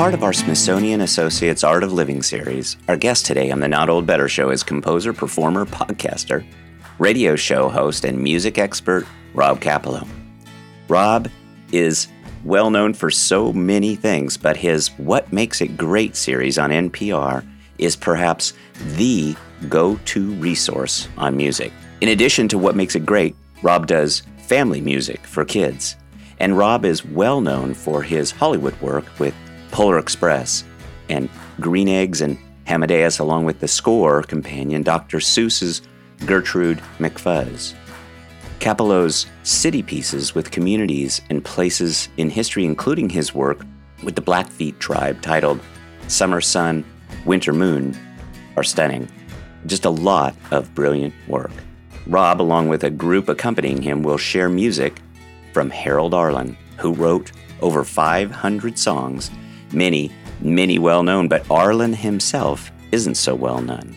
part of our Smithsonian Associates Art of Living series, our guest today on the Not Old Better Show is composer, performer, podcaster, radio show host, and music expert Rob Kappelow. Rob is well known for so many things, but his What Makes It Great series on NPR is perhaps the go-to resource on music. In addition to What Makes It Great, Rob does family music for kids. And Rob is well known for his Hollywood work with Polar Express and Green Eggs and Amadeus, along with the score companion Dr. Seuss's Gertrude McFuzz. Kappelow's city pieces with communities and places in history, including his work with the Blackfeet tribe titled Summer Sun, Winter Moon, are stunning. Just a lot of brilliant work. Rob, along with a group accompanying him, will share music from Harold Arlen, who wrote over 500 songs, many well-known, but Arlen himself isn't so well-known.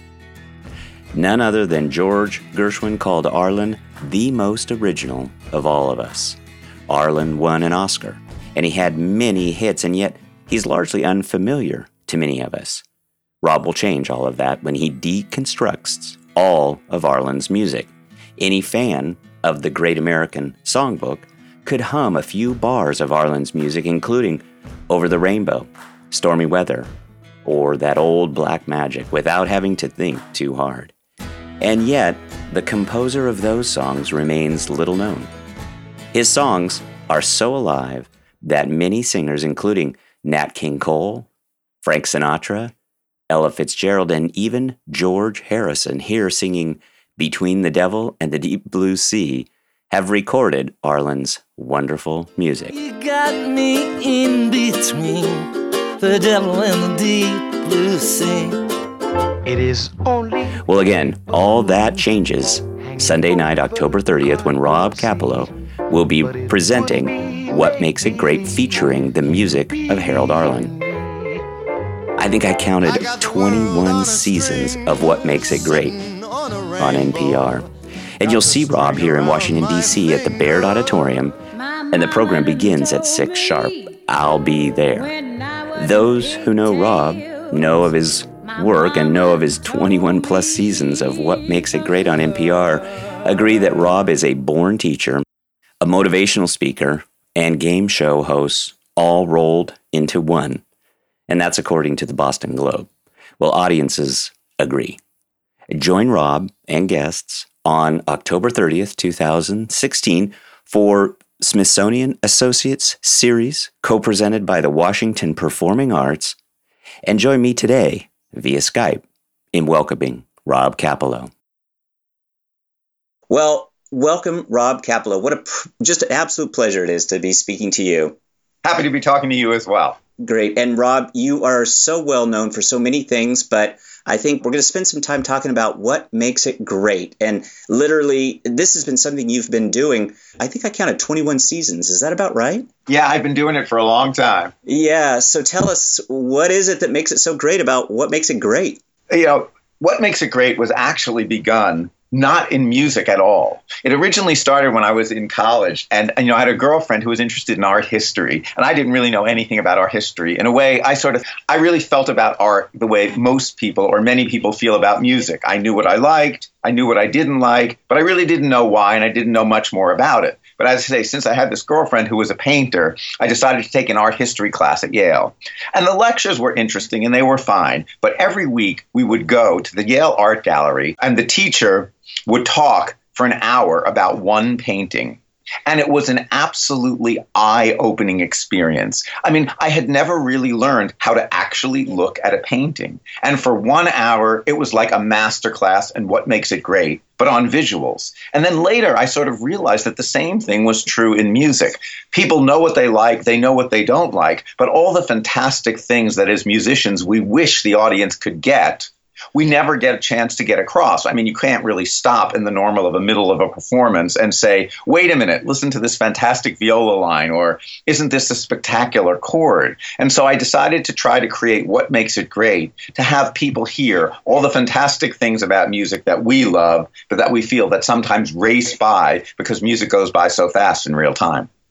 None other than George Gershwin called Arlen the most original of all of us. Arlen won an Oscar, and he had many hits, and yet he's largely unfamiliar to many of us. Rob will change all of that when he deconstructs all of Arlen's music. Any fan of the Great American Songbook could hum a few bars of Arlen's music, including Over the Rainbow, Stormy Weather, or That Old Black Magic, without having to think too hard. And yet, the composer of those songs remains little known. His songs are so alive that many singers, including Nat King Cole, Frank Sinatra, Ella Fitzgerald, and even George Harrison, here singing Between the Devil and the Deep Blue Sea, have recorded Arlen's wonderful music. You got me in between the devil and the deep blue sea. It is only... Well, again, all that changes Sunday night, October 30th, when Rob Kappelow will be presenting What Makes It Great, featuring the music of Harold Arlen. I think I counted 21 seasons of What Makes It Great on NPR. And you'll see Rob here in Washington, D.C. at the Baird Auditorium, and the program begins at 6 sharp. I'll be there. Those who know Rob know of his work and know of his 21-plus seasons of What Makes It Great on NPR agree that Rob is a born teacher, a motivational speaker, and game show host, all rolled into one. And that's according to the Boston Globe. Well, audiences agree. Join Rob and guests on October 30th, 2016 for Smithsonian Associates Series, co-presented by the Washington Performing Arts. And join me today via Skype in welcoming Rob Kappelow. Well, welcome, Rob Kappelow. What just an absolute pleasure it is to be speaking to you. Happy to be talking to you as well. Great. And Rob, you are so well known for so many things, but I think we're going to spend some time talking about what makes it great. And literally, this has been something you've been doing. I think I counted 21 seasons. Is that about right? Yeah, I've been doing it for a long time. Yeah. So tell us, what is it that makes it so great about what makes it great? You know, What Makes It Great was actually begun not in music at all. It originally started when I was in college, and I had a girlfriend who was interested in art history, and I didn't really know anything about art history. In a way, I really felt about art the way most people or many people feel about music. I knew what I liked, I knew what I didn't like, but I really didn't know why, and I didn't know much more about it. But as I say, since I had this girlfriend who was a painter, I decided to take an art history class at Yale. And the lectures were interesting and they were fine. But every week we would go to the Yale Art Gallery and the teacher would talk for an hour about one painting. And it was an absolutely eye-opening experience. I mean, I had never really learned how to actually look at a painting. And for 1 hour, it was like a masterclass in what makes it great, but on visuals. And then later, I sort of realized that the same thing was true in music. People know what they like, they know what they don't like, but all the fantastic things that as musicians we wish the audience could get, we never get a chance to get across. I mean, you can't really stop in the normal of the middle of a performance and say, wait a minute, listen to this fantastic viola line, or isn't this a spectacular chord? And so I decided to try to create what makes it great, to have people hear all the fantastic things about music that we love, but that we feel that sometimes race by because music goes by so fast in real time.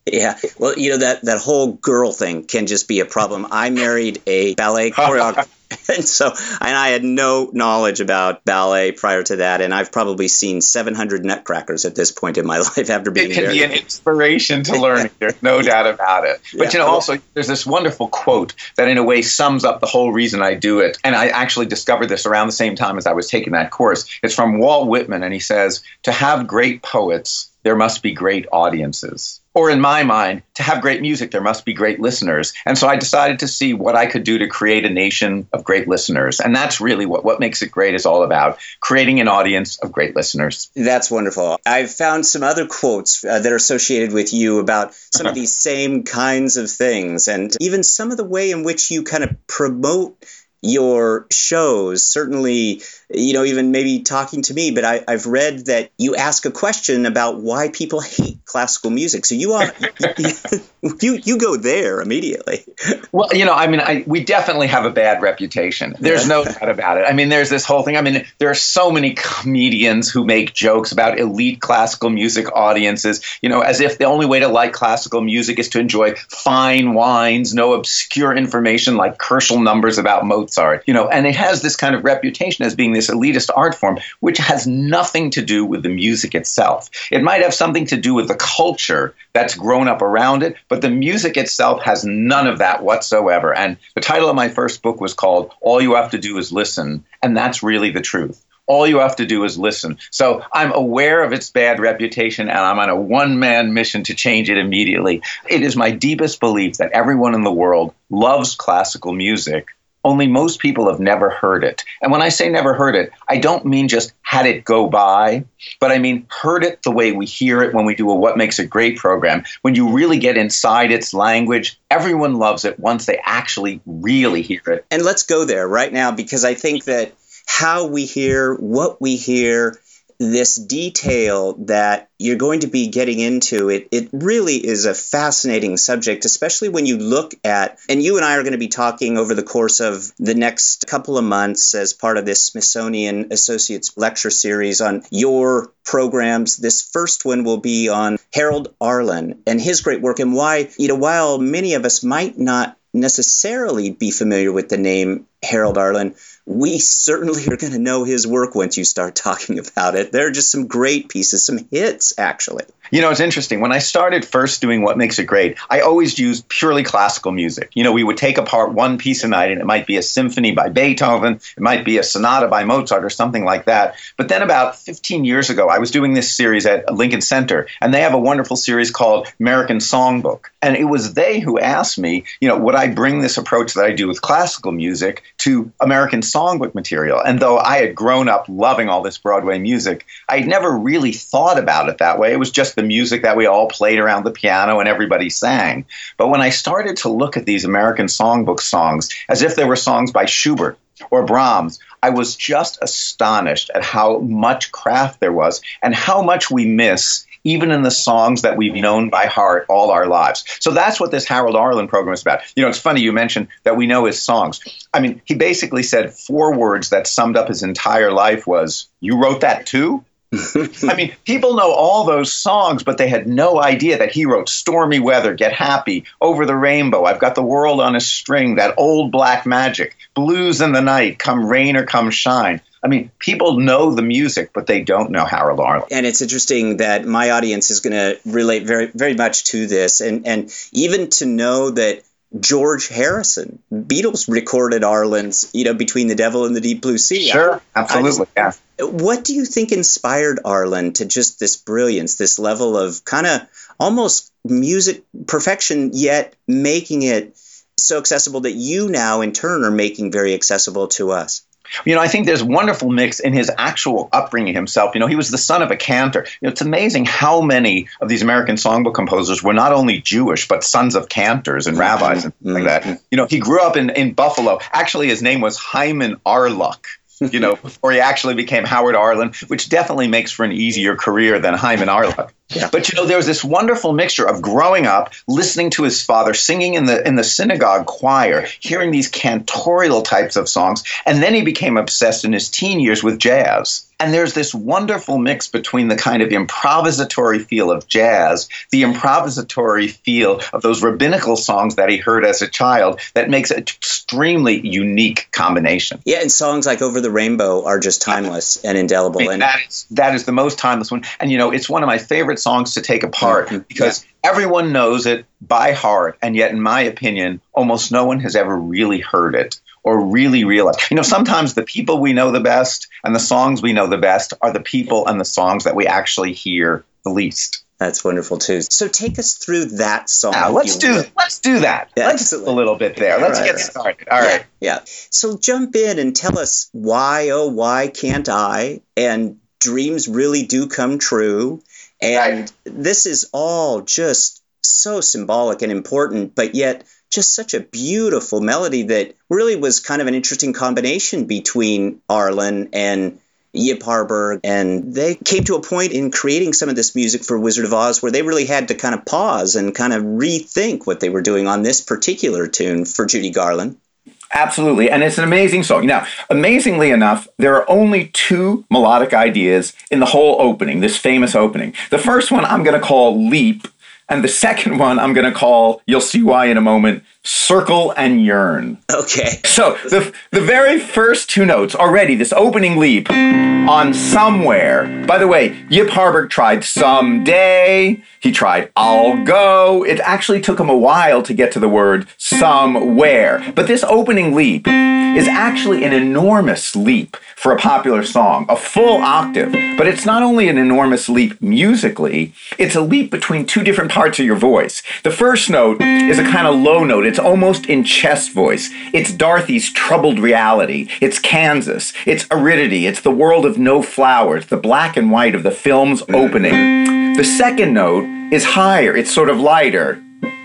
Yeah. Well, that whole girl thing can just be a problem. I married a ballet choreographer. And I had no knowledge about ballet prior to that, and I've probably seen 700 Nutcrackers at this point in my life after being married. It can be an inspiration to learning. There's no doubt about it. But also there's this wonderful quote that in a way sums up the whole reason I do it. And I actually discovered this around the same time as I was taking that course. It's from Walt Whitman, and he says, "To have great poets, there must be great audiences." Or in my mind, to have great music, there must be great listeners. And so I decided to see what I could do to create a nation of great listeners. And that's really what Makes It Great is all about, creating an audience of great listeners. That's wonderful. I've found some other quotes that are associated with you about some of these same kinds of things, and even some of the way in which you kind of promote your shows. Certainly, even maybe talking to me, but I've read that you ask a question about why people hate classical music. So you go there immediately. Well, we definitely have a bad reputation. There's no doubt about it. I mean, there's this whole thing. I mean, there are so many comedians who make jokes about elite classical music audiences, as if the only way to like classical music is to enjoy fine wines, no obscure information like Kerschel numbers about Mozart, and it has this kind of reputation as being this elitist art form, which has nothing to do with the music itself. It might have something to do with the culture that's grown up around it, but the music itself has none of that whatsoever. And the title of my first book was called All You Have to Do Is Listen, and that's really the truth. All you have to do is listen. So I'm aware of its bad reputation, and I'm on a one-man mission to change it immediately. It is my deepest belief that everyone in the world loves classical music, only most people have never heard it. And when I say never heard it, I don't mean just had it go by, but I mean heard it the way we hear it when we do a What Makes It Great program. When you really get inside its language, everyone loves it once they actually really hear it. And let's go there right now, because I think that how we hear, what we hear, this detail that you're going to be getting into, it really is a fascinating subject, especially when you look at, and you and I are going to be talking over the course of the next couple of months as part of this Smithsonian Associates lecture series on your programs. This first one will be on Harold Arlen and his great work, and why, while many of us might not necessarily be familiar with the name Harold Arlen, we certainly are going to know his work once you start talking about it. There are just some great pieces, some hits, actually. It's interesting. When I started first doing What Makes It Great, I always used purely classical music. We would take apart one piece a night, and it might be a symphony by Beethoven, it might be a sonata by Mozart or something like that. But then about 15 years ago, I was doing this series at Lincoln Center, and they have a wonderful series called American Songbook. And it was they who asked me, would I bring this approach that I do with classical music to American songbook material? And though I had grown up loving all this Broadway music, I'd never really thought about it that way. It was just the music that we all played around the piano and everybody sang. But when I started to look at these American songbook songs as if they were songs by Schubert or Brahms, I was just astonished at how much craft there was and how much we miss even in the songs that we've known by heart all our lives. So that's what this Harold Arlen program is about. It's funny you mentioned that we know his songs. I mean, he basically said 4 words that summed up his entire life was, "You wrote that too?" I mean, people know all those songs, but they had no idea that he wrote Stormy Weather, Get Happy, Over the Rainbow, I've Got the World on a String, That Old Black Magic, Blues in the Night, Come Rain or Come Shine. I mean, people know the music, but they don't know Harold Arlen. And it's interesting that my audience is going to relate very, very much to this. And even to know that George Harrison, Beatles recorded Arlen's, Between the Devil and the Deep Blue Sea. Sure, absolutely, yeah. What do you think inspired Arlen to just this brilliance, this level of kind of almost music perfection, yet making it so accessible that you now in turn are making very accessible to us? I think there's a wonderful mix in his actual upbringing himself. He was the son of a cantor. It's amazing how many of these American songbook composers were not only Jewish, but sons of cantors and rabbis and things like that. He grew up in Buffalo. Actually, his name was Hyman Arluck. Before he actually became Howard Arlen, which definitely makes for an easier career than Hyman Arluck. Yeah. But there was this wonderful mixture of growing up, listening to his father singing in the synagogue choir, hearing these cantorial types of songs, and then he became obsessed in his teen years with jazz. And there's this wonderful mix between the kind of improvisatory feel of jazz, the improvisatory feel of those rabbinical songs that he heard as a child, that makes an extremely unique combination. Yeah, and songs like Over the Rainbow are just timeless and indelible. I mean, that is the most timeless one. And, it's one of my favorite songs to take apart because everyone knows it by heart. And yet, in my opinion, almost no one has ever really heard it or really realized. Sometimes the people we know the best and the songs we know the best are the people and the songs that we actually hear the least. That's wonderful too. So take us through that song. Now, let's do that. Yeah, let's do a little bit there. Let's get started. All right. Yeah. So jump in and tell us why, oh, why can't I? And dreams really do come true. And this is all just so symbolic and important, but yet just such a beautiful melody that really was kind of an interesting combination between Arlen and Yip Harburg. And they came to a point in creating some of this music for Wizard of Oz where they really had to kind of pause and kind of rethink what they were doing on this particular tune for Judy Garland. Absolutely. And it's an amazing song. Now, amazingly enough, there are only two melodic ideas in the whole opening, this famous opening. The first one I'm going to call Leap, and the second one I'm going to call, you'll see why in a moment, Circle and Yearn. Okay. So the very first two notes already, this opening leap on Somewhere. By the way, Yip Harburg tried Someday. He tried I'll Go. It actually took him a while to get to the word somewhere. But this opening leap is actually an enormous leap for a popular song, a full octave. But it's not only an enormous leap musically, it's a leap between two different parts of your voice. The first note is a kind of low note. It's almost in chest voice. It's Dorothy's troubled reality. It's Kansas. It's aridity. It's the world of no flowers, the black and white of the film's opening. The second note is higher. It's sort of lighter.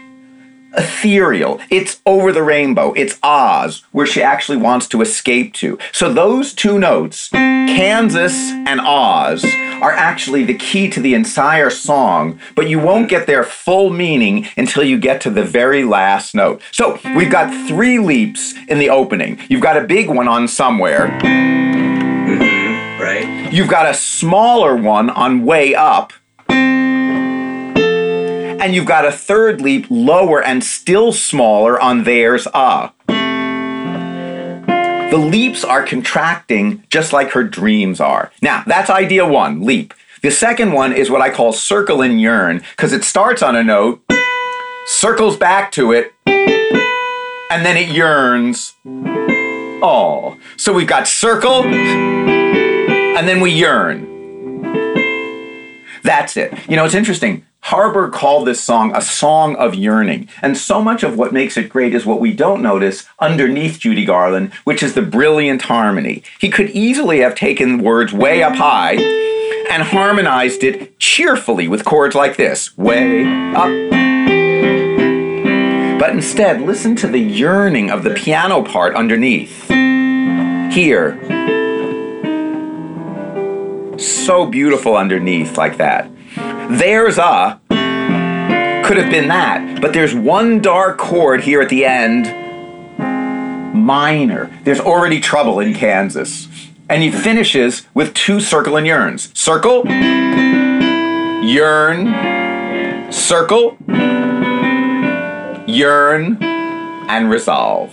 Ethereal. It's Over the Rainbow. It's Oz, where she actually wants to escape to. So those two notes, Kansas and Oz, are actually the key to the entire song, but you won't get their full meaning until you get to the very last note. So we've got three leaps in the opening. You've got a big one on Somewhere. Right. You've got a smaller one on Way Up. And you've got a third leap lower and still smaller on There's A. The leaps are contracting just like her dreams are. Now, that's idea one, leap. The second one is what I call Circle and Yearn, because it starts on a note, circles back to it, and then it yearns. Oh, so we've got circle, and then we yearn. That's it. It's interesting. Harburg called this song a song of yearning, and so much of what makes it great is what we don't notice underneath Judy Garland, which is the brilliant harmony. He could easily have taken words way up high and harmonized it cheerfully with chords like this, way up. But instead, listen to the yearning of the piano part underneath. Here. So beautiful underneath like that. There's A could have been that, but there's one dark chord here at the end, minor. There's already trouble in Kansas. And he finishes with two circle and yearns. Circle, yearn, circle, yearn, and resolve.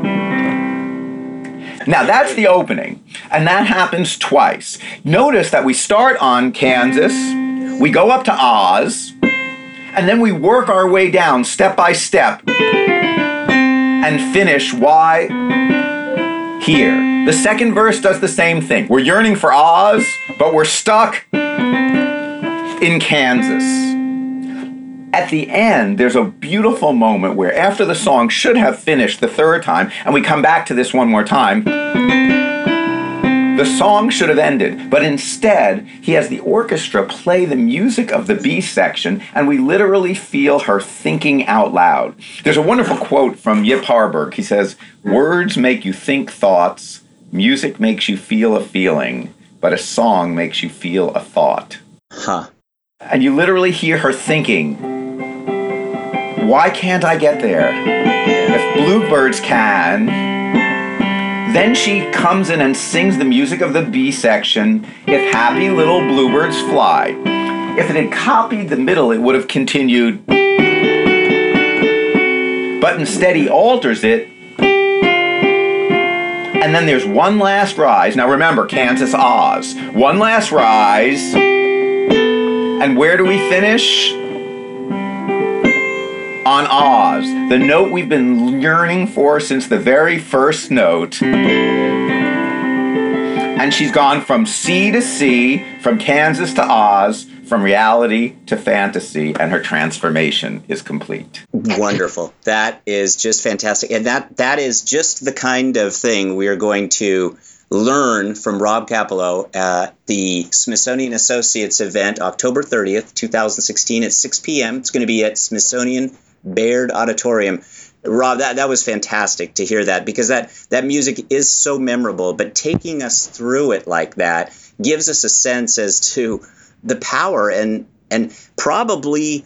Now that's the opening, and that happens twice. Notice that we start on Kansas, we go up to Oz, and then we work our way down step by step and finish why here. The second verse does the same thing. We're yearning for Oz, but we're stuck in Kansas. At the end, there's a beautiful moment where after the song should have finished the third time, and we come back to this one more time, the song should have ended, but instead, he has the orchestra play the music of the B section, and we literally feel her thinking out loud. There's a wonderful quote from Yip Harburg. He says, "Words make you think thoughts, music makes you feel a feeling, but a song makes you feel a thought." Huh. And you literally hear her thinking, why can't I get there? If bluebirds can. Then she comes in and sings the music of the B section, If Happy Little Bluebirds Fly. If it had copied the middle, it would have continued. But instead he alters it. And then there's one last rise. Now remember, Kansas Oz. One last rise. And where do we finish? On Oz, the note we've been yearning for since the very first note. And she's gone from C to C, from Kansas to Oz, from reality to fantasy, and her transformation is complete. Wonderful. That is just fantastic. And that is just the kind of thing we are going to learn from Rob Kapleau at the Smithsonian Associates event, October 30th, 2016 at 6 p.m. It's going to be at Smithsonian Baird Auditorium. Rob, that was fantastic to hear that, because that music is so memorable, but taking us through it like that gives us a sense as to the power and probably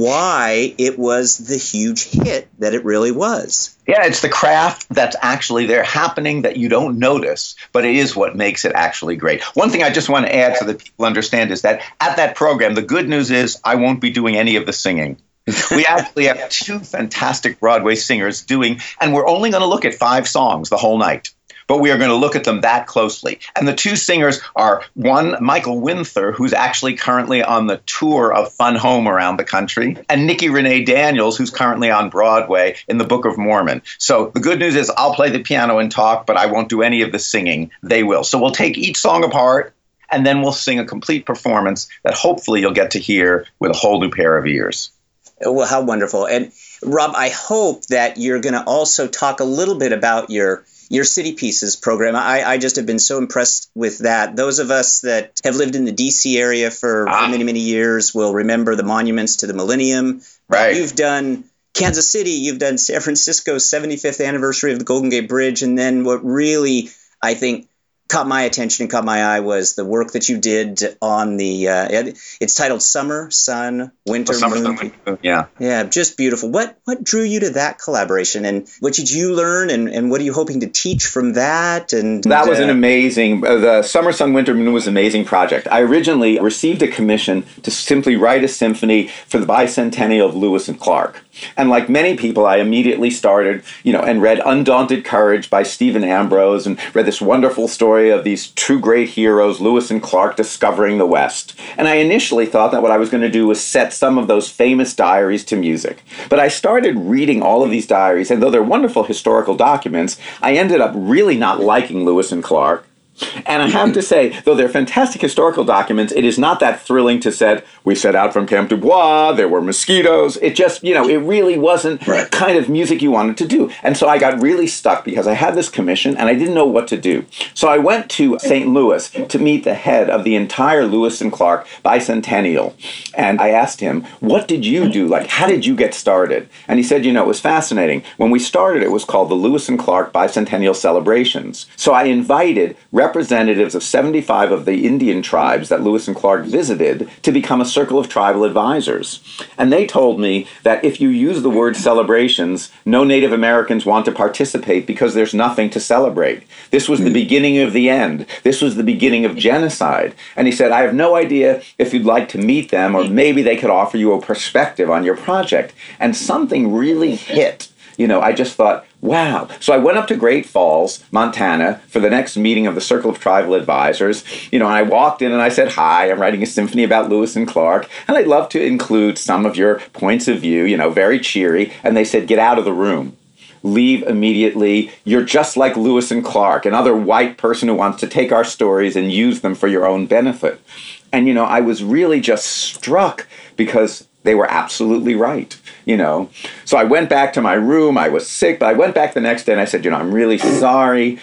why it was the huge hit that it really was. Yeah, it's the craft that's actually there happening that you don't notice, but it is what makes it actually great. One thing I just want to add so that people understand is that at that program, the good news is I won't be doing any of the singing. We actually have two fantastic Broadway singers doing, and we're only going to look at 5 songs the whole night, but we are going to look at them that closely. And the two singers are, one, Michael Winther, who's actually currently on the tour of Fun Home around the country, and Nikki Renee Daniels, who's currently on Broadway in the Book of Mormon. So the good news is I'll play the piano and talk, but I won't do any of the singing. They will. So we'll take each song apart, and then we'll sing a complete performance that hopefully you'll get to hear with a whole new pair of ears. Well, how wonderful. And Rob, I hope that you're going to also talk a little bit about your City Pieces program. I just have been so impressed with that. Those of us that have lived in the D.C. area for many, many years will remember the monuments to the Millennium. Right. You've done Kansas City. You've done San Francisco's 75th anniversary of the Golden Gate Bridge. And then what really, I think, caught my attention and caught my eye was the work that you did on the it's titled Summer, Sun, Winter, Moon. Yeah, just beautiful. What drew you to that collaboration, and what did you learn, and what are you hoping to teach from that? And that was an amazing, the Summer, Sun, Winter, Moon was an amazing project. I originally received a commission to simply write a symphony for the bicentennial of Lewis and Clark. And like many people, I immediately started, and read Undaunted Courage by Stephen Ambrose, and read this wonderful story of these two great heroes, Lewis and Clark, discovering the West. And I initially thought that what I was going to do was set some of those famous diaries to music. But I started reading all of these diaries, and though they're wonderful historical documents, I ended up really not liking Lewis and Clark. And I have to say, though they're fantastic historical documents, it is not that thrilling to say, we set out from Camp du Bois, there were mosquitoes. It just, it really wasn't the kind of music you wanted to do. And so I got really stuck because I had this commission and I didn't know what to do. So I went to St. Louis to meet the head of the entire Lewis and Clark bicentennial. And I asked him, what did you do? Like, how did you get started? And he said, it was fascinating. When we started, it was called the Lewis and Clark Bicentennial Celebrations. So I invited representatives of 75 of the Indian tribes that Lewis and Clark visited to become a circle of tribal advisors. And they told me that if you use the word celebrations, no Native Americans want to participate because there's nothing to celebrate. This was the beginning of the end. This was the beginning of genocide. And he said, I have no idea if you'd like to meet them, or maybe they could offer you a perspective on your project. And something really hit. I just thought, wow. So I went up to Great Falls, Montana, for the next meeting of the Circle of Tribal Advisors. And I walked in and I said, hi, I'm writing a symphony about Lewis and Clark, and I'd love to include some of your points of view, very cheery. And they said, get out of the room. Leave immediately. You're just like Lewis and Clark, another white person who wants to take our stories and use them for your own benefit. And, I was really just struck because they were absolutely right. So I went back to my room. I was sick, but I went back the next day and I said, I'm really sorry.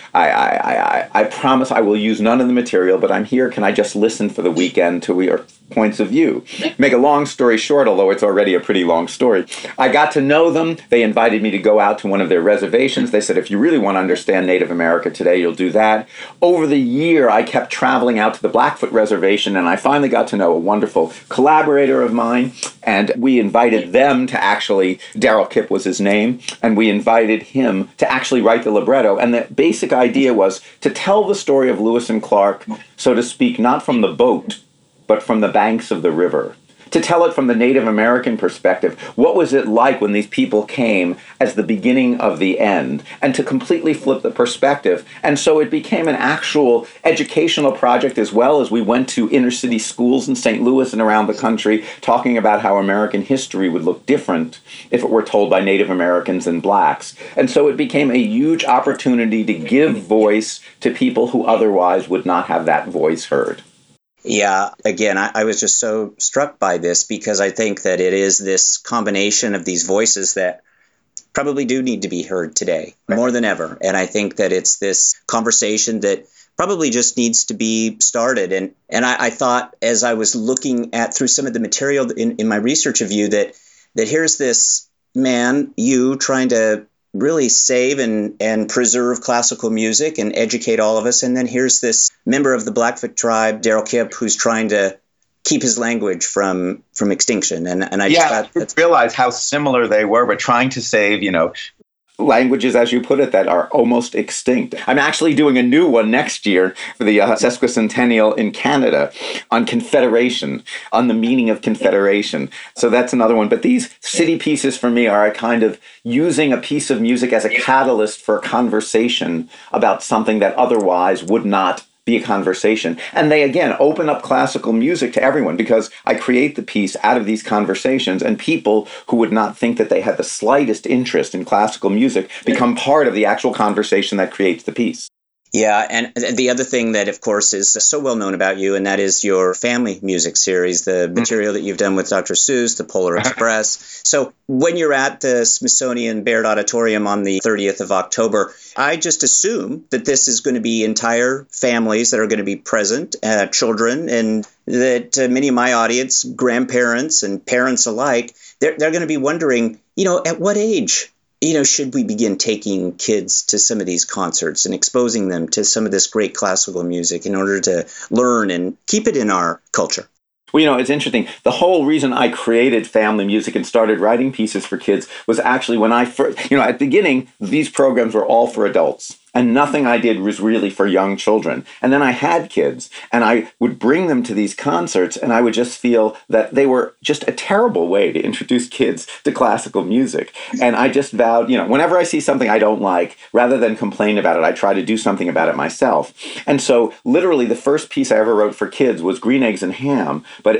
I promise I will use none of the material, but I'm here. Can I just listen for the weekend to your points of view? Make a long story short, although it's already a pretty long story. I got to know them. They invited me to go out to one of their reservations. They said, if you really want to understand Native America today, you'll do that. Over the year, I kept traveling out to the Blackfoot Reservation, and I finally got to know a wonderful collaborator of mine, and we invited them to actually, Daryl Kipp was his name, and we invited him to actually write the libretto. And the basic idea was to tell the story of Lewis and Clark, so to speak, not from the boat, but from the banks of the river. To tell it from the Native American perspective. What was it like when these people came as the beginning of the end? And to completely flip the perspective. And so it became an actual educational project, as well as we went to inner city schools in St. Louis and around the country talking about how American history would look different if it were told by Native Americans and blacks. And so it became a huge opportunity to give voice to people who otherwise would not have that voice heard. Yeah, again, I was just so struck by this because I think that it is this combination of these voices that probably do need to be heard today more than ever. And I think that it's this conversation that probably just needs to be started. And I thought, as I was looking at through some of the material in my research of you, that here's this man, you, trying to really save and preserve classical music and educate all of us. And then here's this member of the Blackfoot tribe, Daryl Kipp, who's trying to keep his language from extinction. And I just thought realize how similar they were, but trying to save, languages, as you put it, that are almost extinct. I'm actually doing a new one next year for the sesquicentennial in Canada on Confederation, on the meaning of Confederation. So that's another one. But these city pieces for me are a kind of using a piece of music as a catalyst for a conversation about something that otherwise would not be a conversation. And they, again, open up classical music to everyone because I create the piece out of these conversations, and people who would not think that they had the slightest interest in classical music become part of the actual conversation that creates the piece. Yeah, and the other thing that, of course, is so well known about you, and that is your family music series, the material that you've done with Dr. Seuss, the Polar Express. So when you're at the Smithsonian Baird Auditorium on the 30th of October, I just assume that this is going to be entire families that are going to be present, children, and that many of my audience, grandparents and parents alike, they're going to be wondering, at what age should we begin taking kids to some of these concerts and exposing them to some of this great classical music in order to learn and keep it in our culture? Well, it's interesting. The whole reason I created family music and started writing pieces for kids was actually when I first, at the beginning, these programs were all for adults. And nothing I did was really for young children. And then I had kids, and I would bring them to these concerts, and I would just feel that they were just a terrible way to introduce kids to classical music. And I just vowed, whenever I see something I don't like, rather than complain about it, I try to do something about it myself. And so literally the first piece I ever wrote for kids was Green Eggs and Ham. But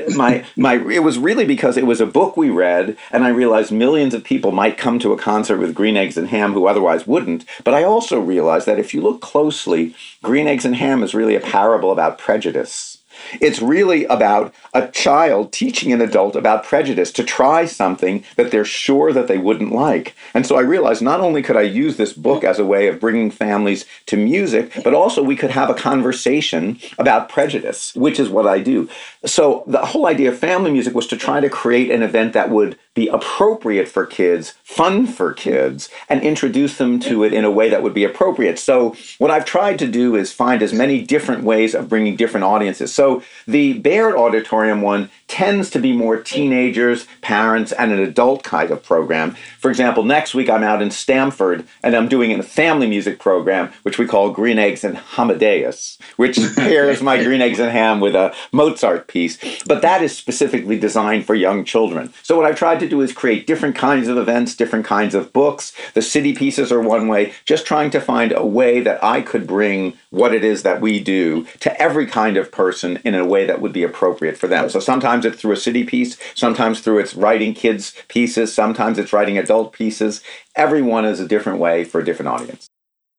it was really because it was a book we read, and I realized millions of people might come to a concert with Green Eggs and Ham who otherwise wouldn't. But I also realized that if you look closely, Green Eggs and Ham is really a parable about prejudice. It's really about a child teaching an adult about prejudice to try something that they're sure that they wouldn't like. And so I realized not only could I use this book as a way of bringing families to music, but also we could have a conversation about prejudice, which is what I do. So the whole idea of family music was to try to create an event that would be appropriate for kids, fun for kids, and introduce them to it in a way that would be appropriate. So what I've tried to do is find as many different ways of bringing different audiences. So the Baird Auditorium one tends to be more teenagers, parents, and an adult kind of program. For example, next week I'm out in Stamford, and I'm doing a family music program, which we call Green Eggs and Hamadeus, which pairs my Green Eggs and Ham with a Mozart piece. But that is specifically designed for young children. So what I've tried to do is create different kinds of events, different kinds of books. The city pieces are one way, just trying to find a way that I could bring what it is that we do to every kind of person in a way that would be appropriate for them. So sometimes it's through a city piece, sometimes through it's writing kids pieces, sometimes it's writing adult pieces. Everyone is a different way for a different audience.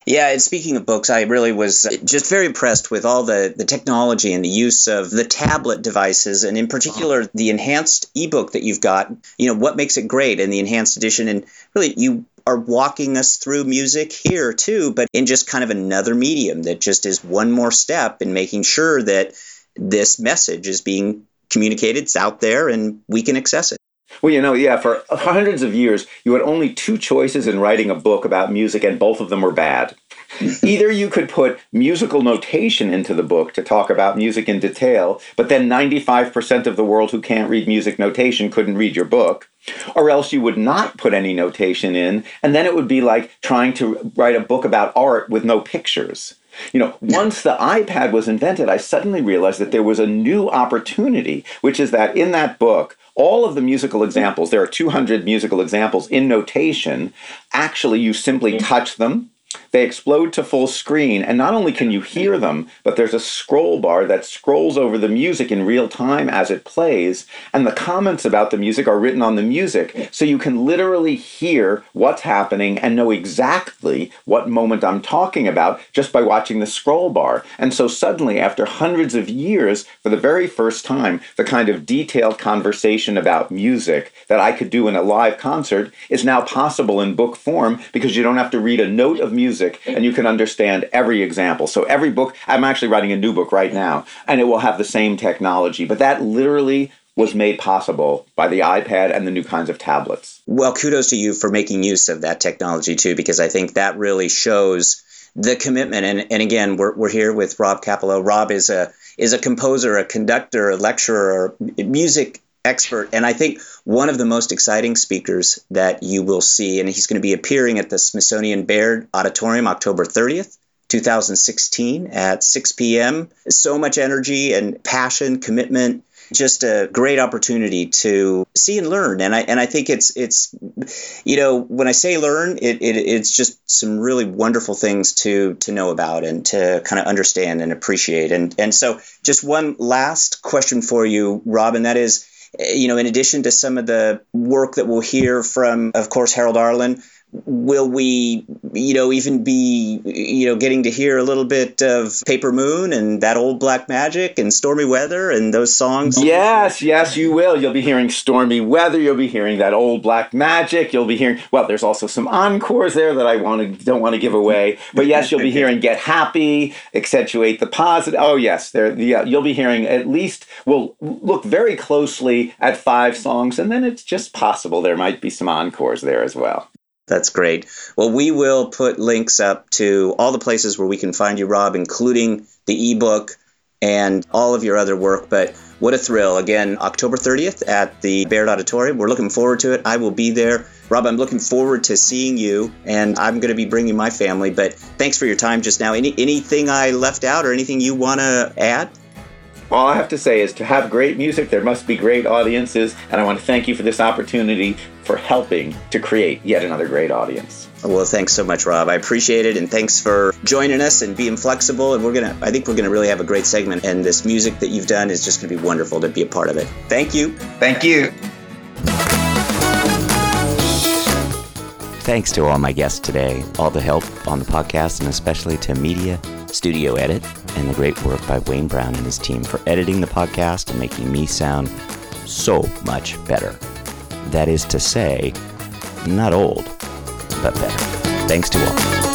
Yeah, and speaking of books, I really was just very impressed with all the technology and the use of the tablet devices, and in particular, the enhanced ebook that you've got. What makes it great, and the enhanced edition. And really, you are walking us through music here, too, but in just kind of another medium that just is one more step in making sure that this message is being communicated, it's out there, and we can access it. Well, for hundreds of years, you had only two choices in writing a book about music, and both of them were bad. Either you could put musical notation into the book to talk about music in detail, but then 95% of the world who can't read music notation couldn't read your book, or else you would not put any notation in, and then it would be like trying to write a book about art with no pictures. Once the iPad was invented, I suddenly realized that there was a new opportunity, which is that in that book, all of the musical examples, there are 200 musical examples in notation, actually you simply touch them, they explode to full screen, and not only can you hear them, but there's a scroll bar that scrolls over the music in real time as it plays, and the comments about the music are written on the music, so you can literally hear what's happening and know exactly what moment I'm talking about just by watching the scroll bar. And so suddenly, after hundreds of years, for the very first time, the kind of detailed conversation about music that I could do in a live concert is now possible in book form, because you don't have to read a note of music and you can understand every example. So every book, I'm actually writing a new book right now, and it will have the same technology. But that literally was made possible by the iPad and the new kinds of tablets. Well, kudos to you for making use of that technology too, because I think that really shows the commitment. And again, we're here with Rob Kapilow. Rob is a composer, a conductor, a lecturer, a music expert, and I think one of the most exciting speakers that you will see, and he's going to be appearing at the Smithsonian Baird Auditorium October 30th, 2016 at 6 p.m. So much energy and passion, commitment, just a great opportunity to see and learn. And I think it's when I say learn, it's just some really wonderful things to know about and to kind of understand and appreciate. And so just one last question for you, Rob, and that is, in addition to some of the work that we'll hear from, of course, Harold Arlen, will we, even be, getting to hear a little bit of Paper Moon and That Old Black Magic and Stormy Weather and those songs? Yes, you will. You'll be hearing Stormy Weather. You'll be hearing That Old Black Magic. You'll be hearing, well, there's also some encores there that I don't want to give away. But yes, you'll be hearing Get Happy, Accentuate the Positive. Oh, yes, you'll be hearing at least, we'll look very closely at 5 songs, and then it's just possible there might be some encores there as well. That's great. Well, we will put links up to all the places where we can find you, Rob, including the ebook and all of your other work. But what a thrill. Again, October 30th at the Baird Auditorium. We're looking forward to it. I will be there. Rob, I'm looking forward to seeing you, and I'm going to be bringing my family. But thanks for your time just now. Anything I left out or anything you want to add? All I have to say is, to have great music, there must be great audiences, and I want to thank you for this opportunity for helping to create yet another great audience. Well, thanks so much, Rob. I appreciate it, and thanks for joining us and being flexible. And I think we're gonna really have a great segment, and this music that you've done is just gonna be wonderful to be a part of it. Thank you. Thank you. Thanks to all my guests today, all the help on the podcast, and especially to Media Studio Edit and the great work by Wayne Brown and his team for editing the podcast and making me sound so much better. That is to say, not old, but better. Thanks to all.